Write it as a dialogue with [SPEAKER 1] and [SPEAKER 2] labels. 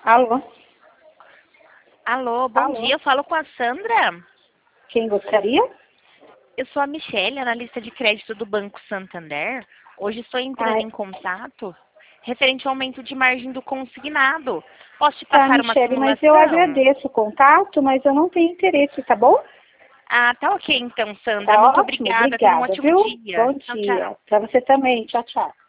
[SPEAKER 1] Alô?
[SPEAKER 2] Alô, bom dia. Eu falo com a Sandra.
[SPEAKER 1] Quem gostaria?
[SPEAKER 2] Eu sou a Michelle, analista de crédito do Banco Santander. Hoje estou entrando em contato referente ao aumento de margem do consignado. Posso te passar uma
[SPEAKER 1] Michelle, mas
[SPEAKER 2] simulação?
[SPEAKER 1] eu agradeço o contato, mas eu não tenho interesse, tá bom?
[SPEAKER 2] Ah, tá ok então, Sandra.
[SPEAKER 1] Tá
[SPEAKER 2] Muito
[SPEAKER 1] ótimo,
[SPEAKER 2] obrigada. Tenha um
[SPEAKER 1] obrigada,
[SPEAKER 2] ótimo
[SPEAKER 1] viu?
[SPEAKER 2] dia.
[SPEAKER 1] Bom
[SPEAKER 2] Tchau,
[SPEAKER 1] dia.
[SPEAKER 2] tchau.
[SPEAKER 1] Pra você também. Tchau, tchau.